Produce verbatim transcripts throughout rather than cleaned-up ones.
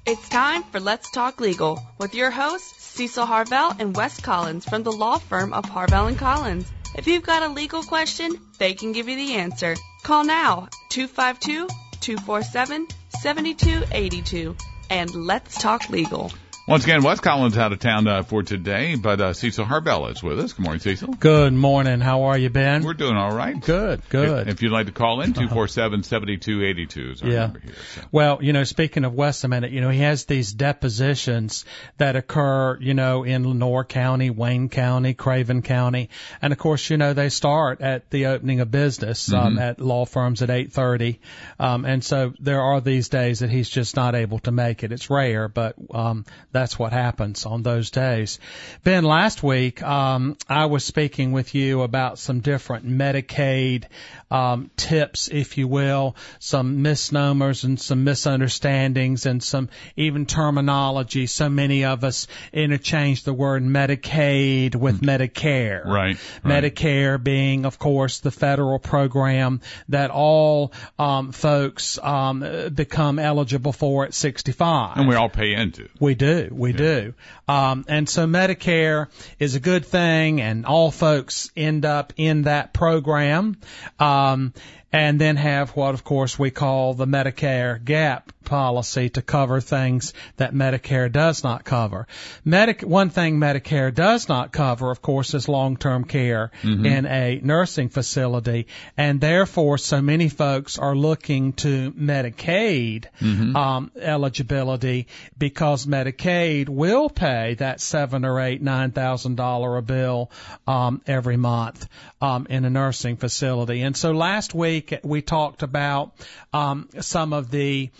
It's time for Let's Talk Legal with your hosts, Cecil Harvell and Wes Collins from the law firm of Harvell and Collins. If you've got a legal question, they can give you the answer. Call now, two five two, two four seven, seven two eight two, and Let's Talk Legal. Once again, Wes Collins out of town uh, for today, but uh, Cecil Harvell is with us. Good morning, Cecil. Good morning. How are you, Ben? We're doing all right. Good, good. If, if you'd like to call in, two four seven, seven two eight two is our yeah. number here. So. Well, you know, speaking of Wes a minute, you know, he has these depositions that occur, you know, in Lenoir County, Wayne County, Craven County. And, of course, you know, they start at the opening of business um, mm-hmm. at law firms at eight thirty. Um, and so there are these days that he's just not able to make it. It's rare, but um, that's what happens on those days. Ben, last week um, I was speaking with you about some different Medicaid um, tips, if you will, some misnomers and some misunderstandings and some even terminology. So many of us interchange the word Medicaid with Medicare. Right, right. Medicare being, of course, the federal program that all um, folks um, become eligible for at sixty-five. And we all pay into. We do. We yeah. do. Um, and so Medicare is a good thing, and all folks end up in that program, um, and then have what, of course, we call the Medicare gap policy to cover things that Medicare does not cover. Medic- one thing Medicare does not cover, of course, is long-term care mm-hmm. in a nursing facility, and therefore so many folks are looking to Medicaid mm-hmm. um, eligibility because Medicaid will pay that seven or eight, nine thousand dollar a bill um, every month um, in a nursing facility. And so last week we talked about um, some of the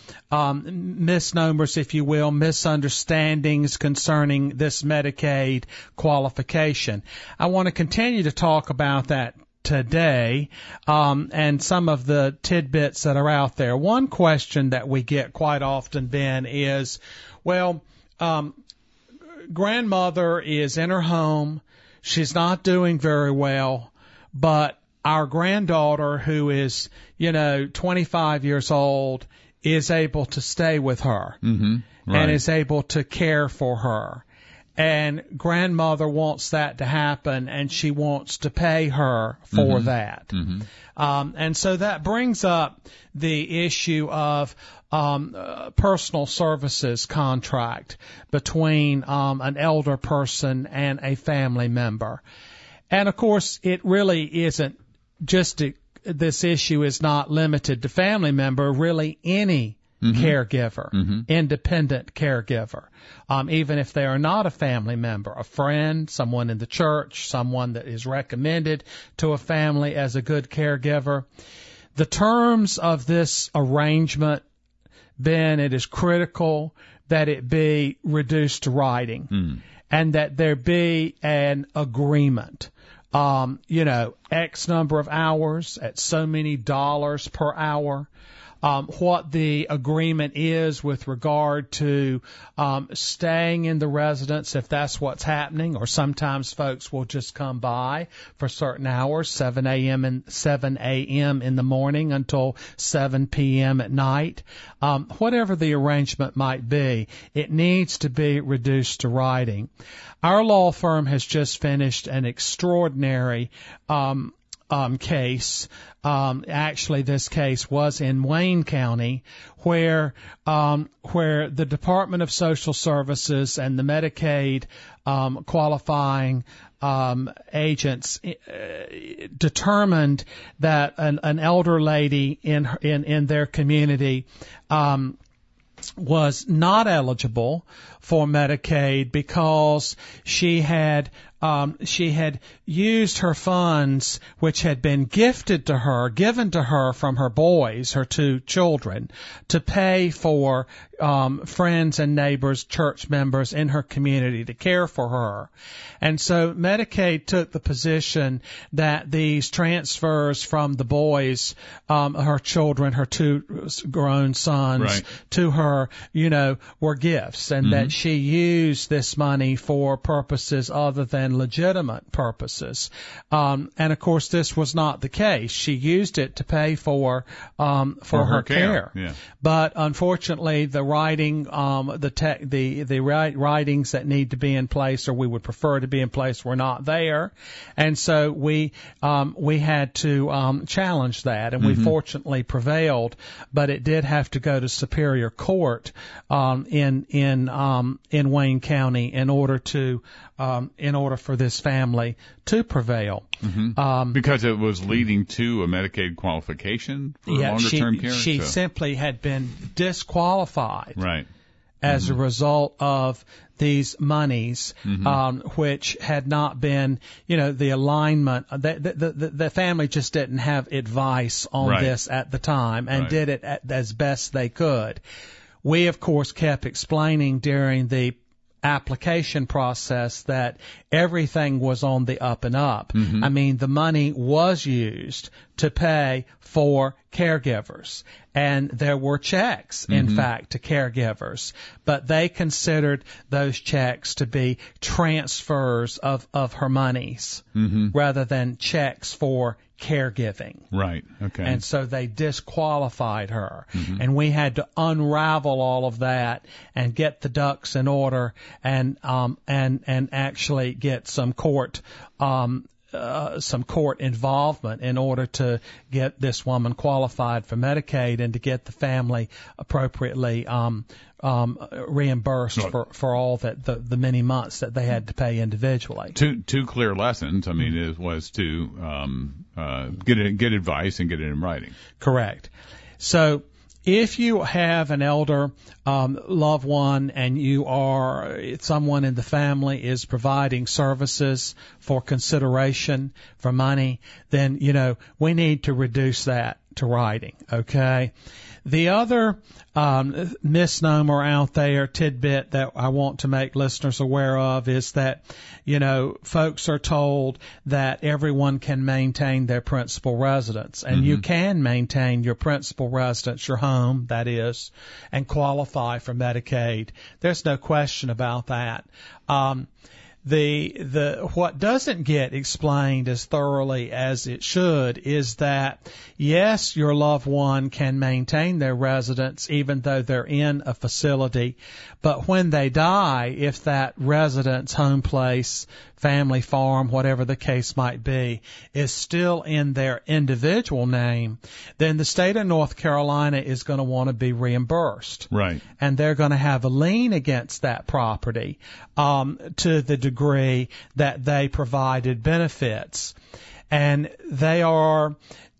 Um, misnomers, if you will, misunderstandings concerning this Medicaid qualification. I want to continue to talk about that today um, and some of the tidbits that are out there. One question that we get quite often, Ben, is, well, um, grandmother is in her home. She's not doing very well, but our granddaughter, who is, you know, twenty-five years old, is able to stay with her mm-hmm. right. and is able to care for her. And grandmother wants that to happen, and she wants to pay her for mm-hmm. that. Mm-hmm. Um, and so that brings up the issue of um, uh, personal services contract between um, an elder person and a family member. And, of course, it really isn't just a this issue is not limited to family member, really any mm-hmm. caregiver, mm-hmm. independent caregiver, um, even if they are not a family member, a friend, someone in the church, someone that is recommended to a family as a good caregiver. The terms of this arrangement, Ben, it is critical that it be reduced to writing mm. and that there be an agreement. Um, you know, X number of hours at so many dollars per hour, um, what the agreement is with regard to um, staying in the residence if that's what's happening, or sometimes folks will just come by for certain hours, seven a.m. and seven a.m. in the morning until seven p.m. at night. Um, whatever the arrangement might be, it needs to be reduced to writing. Our law firm has just finished an extraordinary um, um, case. Um, actually, this case was in Wayne County, where um, where the Department of Social Services and the Medicaid um, qualifying um, agents uh, determined that an, an elder lady in in in their community um, was not eligible for Medicaid because she had um, she had used her funds, which had been gifted to her, given to her from her boys, her two children, to pay for um, friends and neighbors, church members in her community to care for her. And so Medicaid took the position that these transfers from the boys, um, her children, her two grown sons, right. to her, you know, were gifts, and mm-hmm. that she used this money for purposes other than and legitimate purposes. Um, and of course, this was not the case. She used it to pay for um, for, for her, her care. care. Yeah. But unfortunately, the writing, um, the te- the the writings that need to be in place, or we would prefer to be in place, were not there, and so we um, we had to um, challenge that, and Mm-hmm. we fortunately prevailed. But it did have to go to Superior Court um, in in um, in Wayne County in order to um, in order for this family to prevail. Mm-hmm. Um, because it was leading to a Medicaid qualification for yeah, longer she, term care. She so. simply had been disqualified. Right. As Mm-hmm. a result of these monies, Mm-hmm. um, which had not been, you know, the alignment, the, the, the, the family just didn't have advice on Right. this at the time and Right. did it at, as best they could. We, of course, kept explaining during the application process that everything was on the up and up. Mm-hmm. I mean, the money was used to pay for caregivers, and there were checks, in Mm-hmm. fact, to caregivers, but they considered those checks to be transfers of, of her monies Mm-hmm. rather than checks for caregiving. Right. Okay. And so they disqualified her. Mm-hmm. And we had to unravel all of that and get the ducks in order and um and and actually get some court um uh, some court involvement in order to get this woman qualified for Medicaid and to get the family appropriately um um reimbursed Right. for for all that the the many months that they had to pay individually. Two two clear lessons. I mean, it was to um, uh, get it, get advice and get it in writing. Correct. So if you have an elder um, loved one and you are someone in the family is providing services for consideration for money, then, you know, we need to reduce that to writing, okay? The other um, misnomer out there, tidbit that I want to make listeners aware of is that, you know, folks are told that everyone can maintain their principal residence, and Mm-hmm. you can maintain your principal residence, your home, that is, and qualify for Medicaid. There's no question about that. Um, The the what doesn't get explained as thoroughly as it should is that yes, your loved one can maintain their residence even though they're in a facility, but when they die, if that residence, home place, family farm, whatever the case might be, is still in their individual name, then the state of North Carolina is going to want to be reimbursed. Right. And they're going to have a lien against that property um, to the degree that they provided benefits. And they are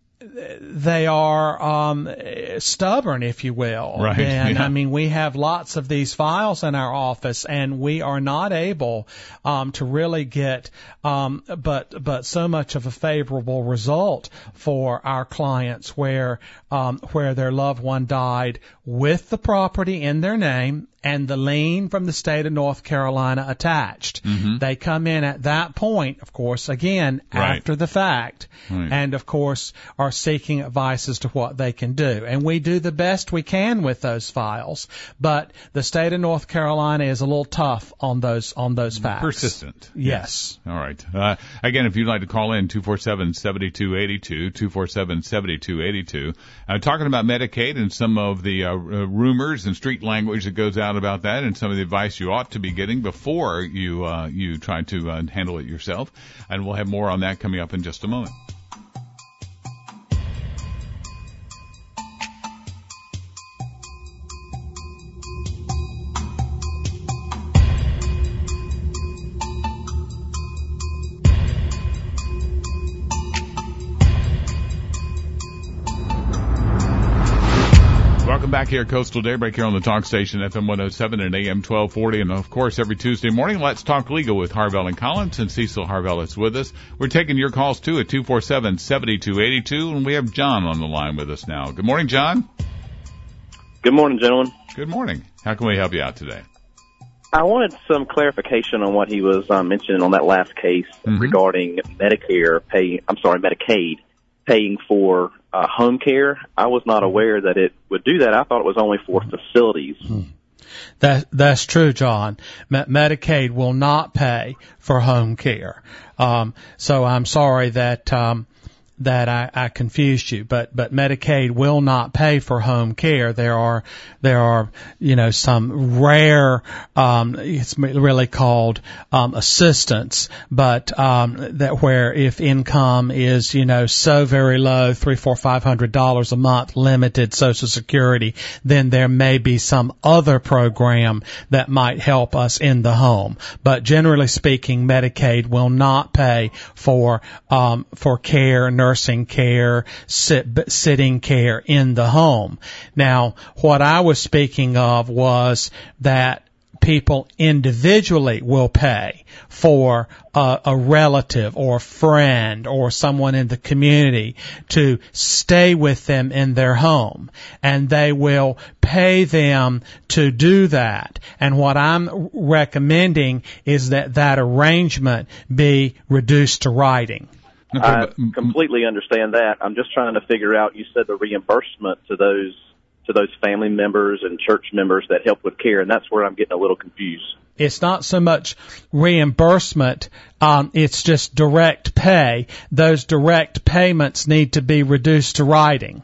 they are um, stubborn, if you will. Right. And Yeah. I mean, we have lots of these files in our office, and we are not able um, to really get, um, but but so much of a favorable result for our clients where um, where their loved one died with the property in their name and the lien from the state of North Carolina attached. Mm-hmm. They come in at that point, of course, again, Right. after the fact, Right. and of course are seeking advice as to what they can do. And we do the best we can with those files, but the state of North Carolina is a little tough on those on those facts. Persistent. Yes. All right. Uh, again, if you'd like to call in, two four seven, seven two eight two, two four seven, seven two eight two. Uh, talking about Medicaid and some of the uh, uh, rumors and street language that goes out about that and some of the advice you ought to be getting before you uh, you try to uh, handle it yourself. And we'll have more on that coming up in just a moment. Welcome back here, Coastal Daybreak here on the Talk Station, F M one oh seven and A M twelve forty. And, of course, every Tuesday morning, Let's Talk Legal with Harvell and Collins. And Cecil Harvell is with us. We're taking your calls, too, at two four seven, seven two eight two. And we have John on the line with us now. Good morning, John. Good morning, gentlemen. Good morning. How can we help you out today? I wanted some clarification on what he was um, mentioning on that last case Mm-hmm. regarding Medicare pay. I'm sorry, Medicaid paying for uh, home care. I was not aware that it would do that. I thought it was only for facilities That that's true, John. Me- Medicaid will not pay for home care. Um, so I'm sorry that um, that I, I confused you, but but Medicaid will not pay for home care. There are there are you know some rare um, it's really called um, assistance, but um, that where if income is you know so very low, three, four, five hundred dollars a month, limited Social Security, then there may be some other program that might help us in the home. But generally speaking, Medicaid will not pay for um, for care, nursing care, sit, sitting care in the home. Now, what I was speaking of was that people individually will pay for a, a relative or a friend or someone in the community to stay with them in their home, and they will pay them to do that. And what I'm recommending is that that arrangement be reduced to writing. I completely understand that. I'm just trying to figure out, you said the reimbursement to those to those family members and church members that help with care, and that's where I'm getting a little confused. It's not so much reimbursement, um, it's just direct pay. Those direct payments need to be reduced to writing,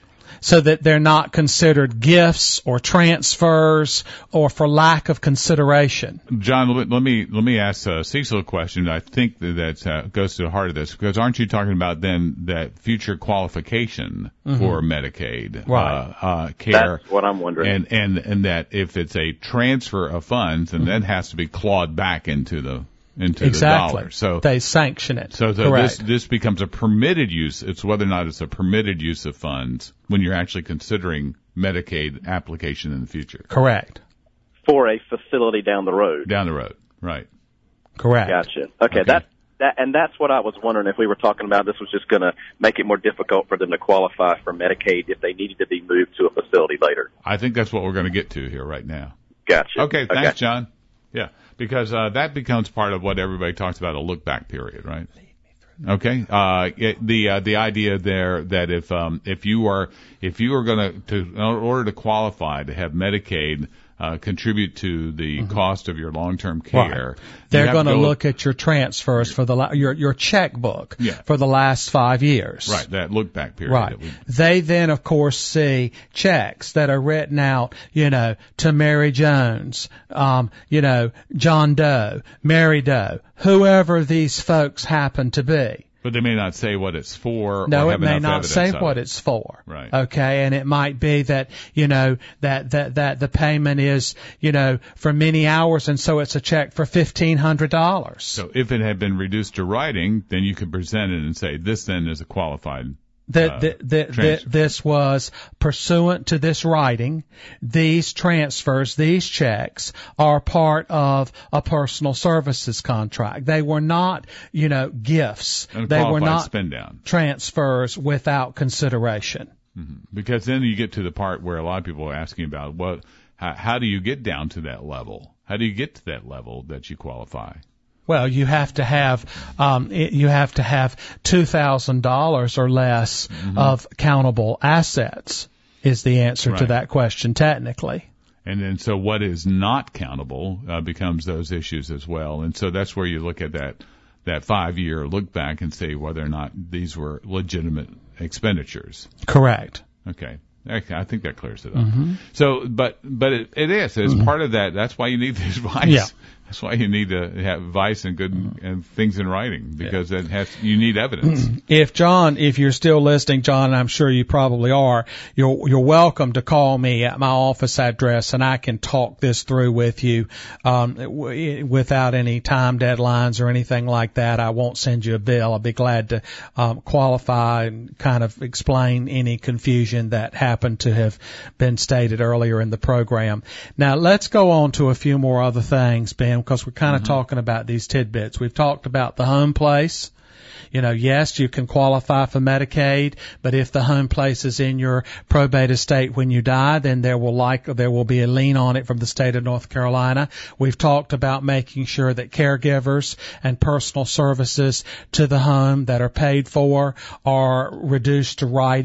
so that they're not considered gifts or transfers or for lack of consideration. John, let, let me let me ask uh, Cecil a question. I think that that uh, goes to the heart of this, because aren't you talking about then that future qualification mm-hmm. for Medicaid right. uh, uh, care? That's what I'm wondering. And and and that if it's a transfer of funds, then mm-hmm. that has to be clawed back into the into exactly. the dollar. So they sanction it. So, so this this becomes a permitted use. It's whether or not it's a permitted use of funds when you're actually considering Medicaid application in the future. Correct. For a facility down the road. Down the road, right. Correct. Gotcha. Okay, okay. that that and that's what I was wondering, if we were talking about this was just going to make it more difficult for them to qualify for Medicaid if they needed to be moved to a facility later. I think that's what we're going to get to here right now. Gotcha. Okay, thanks, okay. John. Yeah, because uh, that becomes part of what everybody talks about, a look-back period, right? Okay. Uh, it, the uh, the idea there that if um, if you are if you are going to in order to qualify to have Medicaid uh, contribute to the mm-hmm. cost of your long-term care, right. they're going to go look at your transfers for the la- your your checkbook yeah. for the last five years. Right. That look-back period. Right. We, they then, of course, see checks that are written out, you know, to Mary Jones, um, you know, John Doe, Mary Doe, whoever these folks happen to be. But they may not say what it's for. No, or it have may not say of what it. it's for. Right. Okay, and it might be that you know that that that the payment is you know for many hours, and so it's a check for fifteen hundred dollars. So if it had been reduced to writing, then you could present it and say this then is a qualified. That uh, that that, that this was pursuant to this writing. These transfers, these checks, are part of a personal services contract. They were not, you know, gifts. And they were not spend down. transfers without consideration. Mm-hmm. Because then you get to the part where a lot of people are asking about what, how, how do you get down to that level? How do you get to that level that you qualify? Well, you have to have um, you have to have two thousand dollars or less mm-hmm. of countable assets. Is the answer right. to that question technically? And then, so what is not countable uh, becomes those issues as well. And so that's where you look at that that five year look back and say whether or not these were legitimate expenditures. Correct. Okay. I think that clears it up. Mm-hmm. So, but but it, it is as mm-hmm. part of that. That's why you need this advice. Yeah. That's why you need to have advice and good and things in writing, because yeah. it has you need evidence. If John, if you're still listening, John, and I'm sure you probably are, you're you're welcome to call me at my office address, and I can talk this through with you um, w- without any time deadlines or anything like that. I won't send you a bill. I'll be glad to um, qualify and kind of explain any confusion that happened to have been stated earlier in the program. Now let's go on to a few more other things, Ben, because we're kind of mm-hmm. talking about these tidbits. We've talked about the home place. You know, yes, you can qualify for Medicaid, but if the home place is in your probate estate when you die, then there will like there will be a lien on it from the state of North Carolina. We've talked about making sure that caregivers and personal services to the home that are paid for are reduced to writing.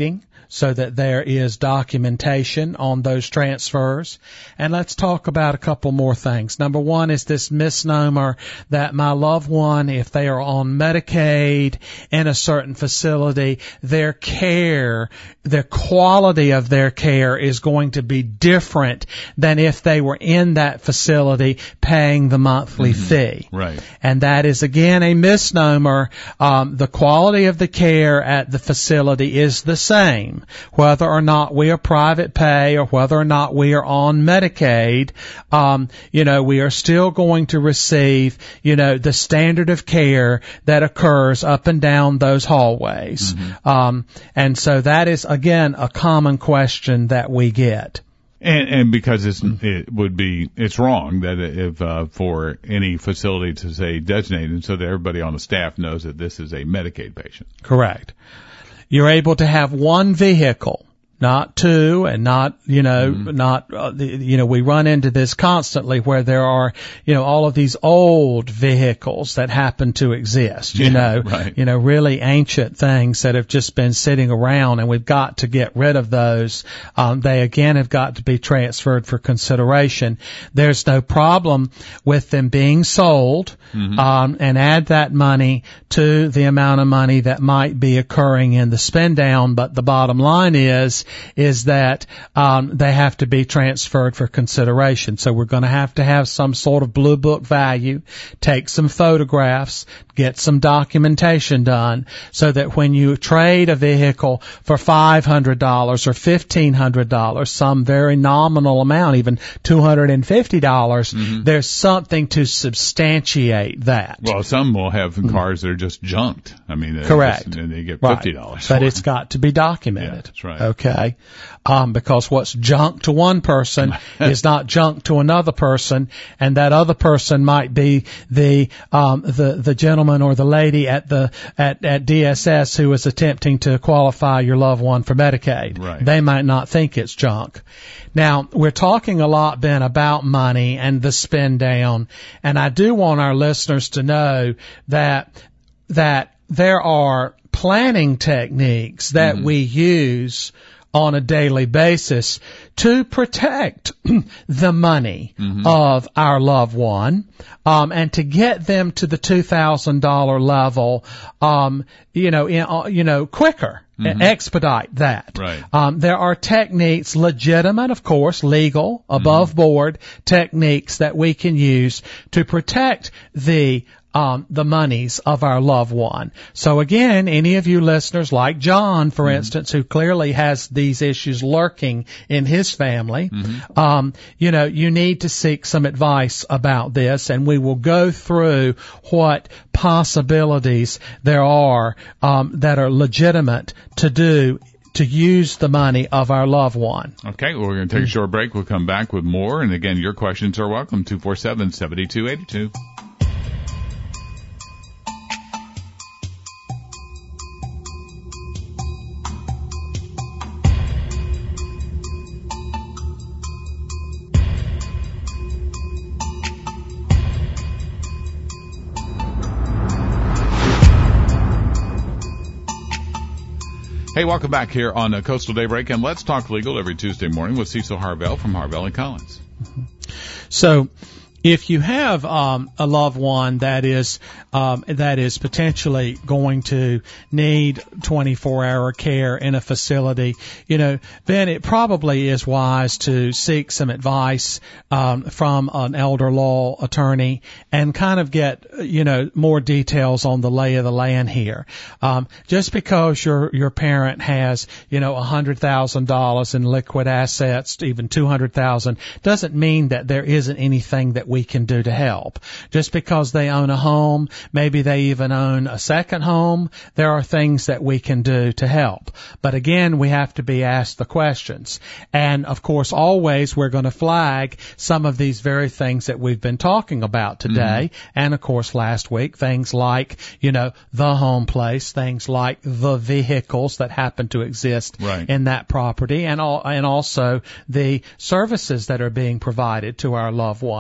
so that there is documentation on those transfers. And let's talk about a couple more things. Number one is this misnomer that my loved one, if they are on Medicaid in a certain facility, their care, the quality of their care is going to be different than if they were in that facility paying the monthly mm-hmm. fee. Right. And that is, again, a misnomer. Um, the quality of the care at the facility is the same, whether or not we are private pay or whether or not we are on Medicaid. Um, you know, we are still going to receive, you know, the standard of care that occurs up and down those hallways. Mm-hmm. Um, and so that is, again, a common question that we get. And, and because it's, it would be, it's wrong that if, uh, for any facility to say designated so that everybody on the staff knows that this is a Medicaid patient. Correct. You're able to have one vehicle, not two, and not, you know, mm-hmm. not, uh, the, you know, we run into this constantly where there are, you know, all of these old vehicles that happen to exist, you yeah, know, right. you know, really ancient things that have just been sitting around, and we've got to get rid of those. Um, they again have got to be transferred for consideration. There's no problem with them being sold, mm-hmm. um, and add that money to the amount of money that might be occurring in the spend down, but the bottom line is, is that um, they have to be transferred for consideration. So we're going to have to have some sort of blue book value, take some photographs, get some documentation done, so that when you trade a vehicle for five hundred dollars or fifteen hundred dollars, some very nominal amount, even two hundred fifty dollars, mm-hmm. there's something to substantiate that. Well, some will have cars that are just junked. I mean, correct. Just, and they get fifty dollars. Right. But it's got to be documented. Yeah, that's right. Okay. Um, because what's junk to one person is not junk to another person, and that other person might be the, um, the, the gentleman or the lady at the, at, at D S S who is attempting to qualify your loved one for Medicaid. Right. They might not think it's junk. Now, we're talking a lot, Ben, about money and the spend down, and I do want our listeners to know that, that there are planning techniques that mm-hmm. we use on a daily basis to protect the money mm-hmm. of our loved one, um, and to get them to the two thousand dollars level, um, you know, in, uh, you know, quicker. Mm-hmm. Expedite that. Right. Um, there are techniques, legitimate, of course, legal, above mm-hmm. board techniques that we can use to protect the Um, the monies of our loved one. So again, any of you listeners like John, for mm-hmm. instance, who clearly has these issues lurking in his family, mm-hmm. um, you know, you need to seek some advice about this, and we will go through what possibilities there are um, that are legitimate to do to use the money of our loved one. Okay, well, we're going to take a short break. We'll come back with more. And again, your questions are welcome. two four seven, seven two eight two. Hey, welcome back here on uh, Coastal Daybreak, and Let's Talk Legal every Tuesday morning with Cecil Harvell from Harvell and Collins. Mm-hmm. So, if you have um, a loved one that is um, that is potentially going to need twenty-four hour care in a facility, you know, then it probably is wise to seek some advice um, from an elder law attorney and kind of get, you know, more details on the lay of the land here. Um, just because your your parent has, you know, a hundred thousand dollars in liquid assets, even two hundred thousand, doesn't mean that there isn't anything that we can do to help. Just because they own a home, maybe they even own a second home, there are things that we can do to help. But again, we have to be asked the questions. And of course, always we're going to flag some of these very things that we've been talking about today. Mm-hmm. And of course, last week, things like, you know, the home place, things like the vehicles that happen to exist right. in that property, and all, and also the services that are being provided to our loved one through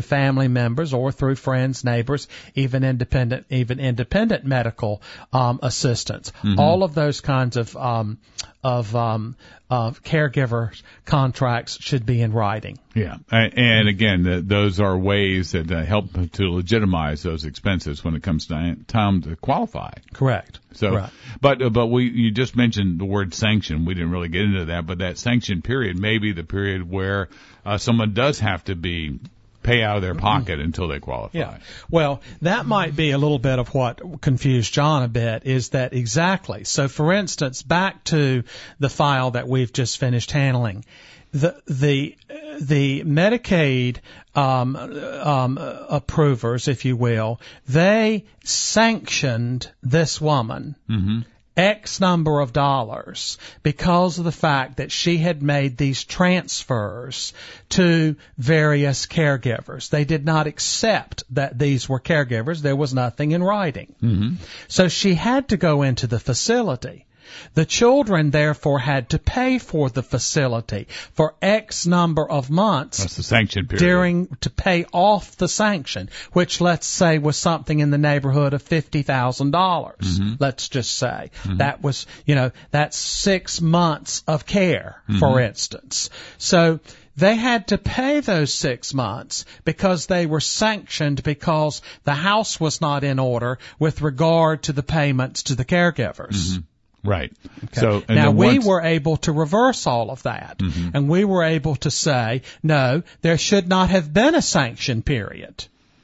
family members or through friends, neighbors, even independent, even independent medical um, assistance. Mm-hmm. All of those kinds of um, of um, of caregiver contracts should be in writing. Yeah, and again, the, those are ways that uh, help to legitimize those expenses when it comes to time to qualify. Correct. So, Correct. but uh, but we you just mentioned the word sanction. We didn't really get into that, but that sanction period may be the period where uh, someone does have to be pay out of their pocket until they qualify. Yeah. Well, that might be a little bit of what confused John a bit, is that exactly. So, for instance, back to the file that we've just finished handling. The the the Medicaid um, um, approvers, if you will, they sanctioned this woman mm-hmm. X number of dollars because of the fact that she had made these transfers to various caregivers. They did not accept that these were caregivers. There was nothing in writing. Mm-hmm. So she had to go into the facility. The children, therefore, had to pay for the facility for X number of months. That's the sanction period. During, to pay off the sanction, which let's say was something in the neighborhood of fifty thousand dollars. Mm-hmm. Let's just say. Mm-hmm. That was, you know, that's six months of care, mm-hmm. for instance. So, they had to pay those six months because they were sanctioned because the house was not in order with regard to the payments to the caregivers. Mm-hmm. Right. Okay. So and now we once... were able to reverse all of that, mm-hmm. and we were able to say, no, there should not have been a sanction period,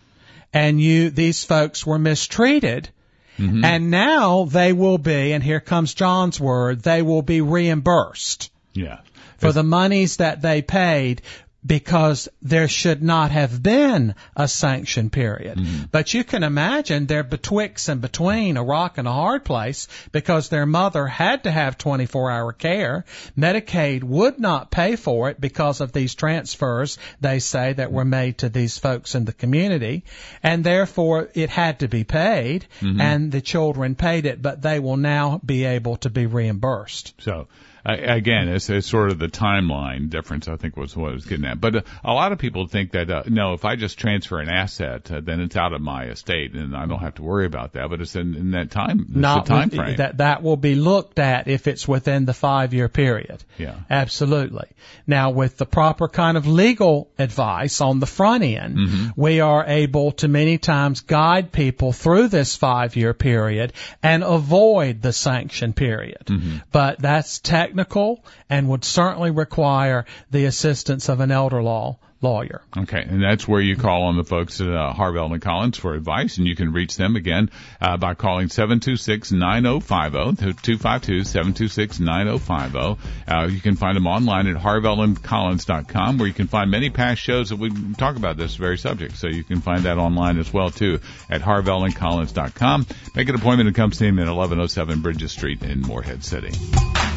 and you, these folks were mistreated, mm-hmm. and now they will be, and here comes John's word, they will be reimbursed. Yeah. For the monies that they paid, because there should not have been a sanction period. Mm-hmm. But you can imagine they're betwixt and between a rock and a hard place because their mother had to have twenty-four hour care. Medicaid would not pay for it because of these transfers, they say, that were made to these folks in the community. And therefore, it had to be paid, mm-hmm. and the children paid it, but they will now be able to be reimbursed. So, Uh, again, it's, it's sort of the timeline difference, I think, was what I was getting at. But uh, a lot of people think that, uh, no, if I just transfer an asset, uh, then it's out of my estate, and I don't have to worry about that. But it's in, in that time, Not the time frame. That, that will be looked at if it's within the five-year period. Yeah. Absolutely. Now, with the proper kind of legal advice on the front end, mm-hmm. we are able to many times guide people through this five-year period and avoid the sanction period. Mm-hmm. But that's technically technical and would certainly require the assistance of an elder law lawyer. Okay, and that's where you call on the folks at uh, Harvell and Collins for advice, and you can reach them again uh, by calling seven two six, nine oh five oh, two five two, seven two six, nine oh five oh. Uh, you can find them online at harvell and collins dot com, where you can find many past shows that we talk about this very subject, so you can find that online as well, too, at harvell and collins dot com. Make an appointment and come see them at eleven oh seven Bridges Street in Morehead City.